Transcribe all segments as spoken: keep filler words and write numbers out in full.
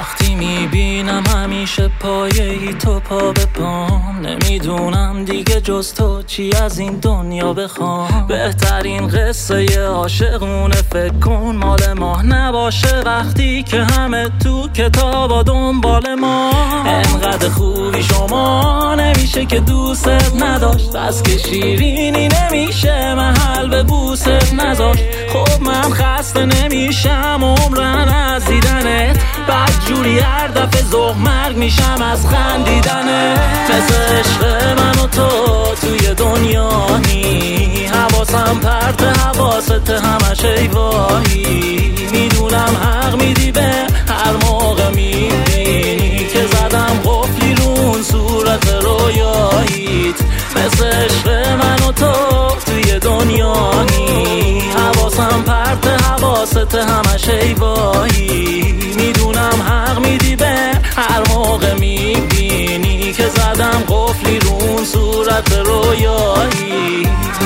وقتی میبینم همیشه پایه‌ای تو پا به پام، نمیدونم دیگه جز تو چی از این دنیا بخوام. بهترین قصه عاشقونه فکر کن مال ما نباشه، وقتی که همه تو کتابا دنبال ما. انقدر خوبی شما نمیشه که دوست نداشت، بس که شیرینی نمیشه محل به بوست نذاشت. خب من خسته نمیشم عمرن از دیدنت، بدجوری هر دفعه ذوق مرگ میشم از خندیدنت. مثل عشق من و تو توی دنیا نی، حواسم پرت حواست همش ایواهی. میدونم حق میدی به هر موقع میبینی که زدم قفلی رون صورت رویاییت. مثل عشق من و تو توی دنیا نی، حواسم پرت حواست همش ایواهی. میدونم حق میدی به هر موقع میبینی که زدم قفلی رون صورت رویایی.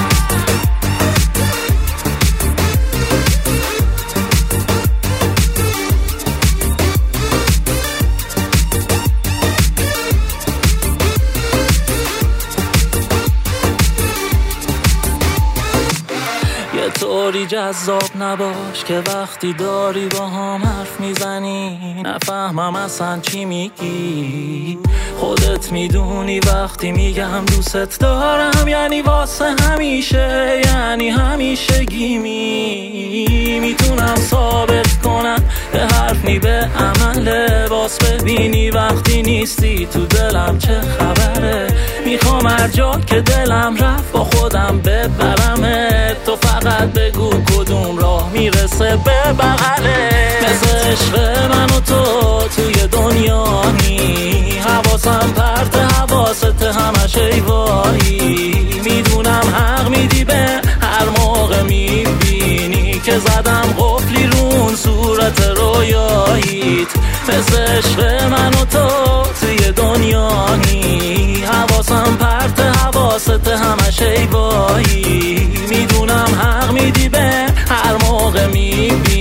یه طوری جذاب نباش که وقتی داری با هم حرف میزنی نفهمم اصلا چی میگی. خودت میدونی وقتی میگم دوست دارم یعنی واسه همیشه، یعنی همیشگی. می میتونم ثابت کنم به حرف نی به عمل، لباس ببینی وقتی نیستی تو دلم چه خبره. میخوام هر جا که دلم رفت با خودم ببرمت، تو فقط بگو کدوم راه میرسه به بغله. مثل عشق من و تو توی دنیا نی، حواسم پرت حواست همش ایواهی. میدونم حق میدی به هر موقع میبینی که زدم قفلی رون صورت رویاییت. مثل عشق من و تو توی دنیا نی، حواسم پرت حواست همش ایواهی. میدونم حق میدی به هر موقع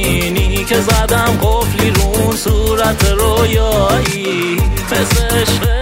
میبینی که زدم قفلی رون صورت رویایی. مثل عشق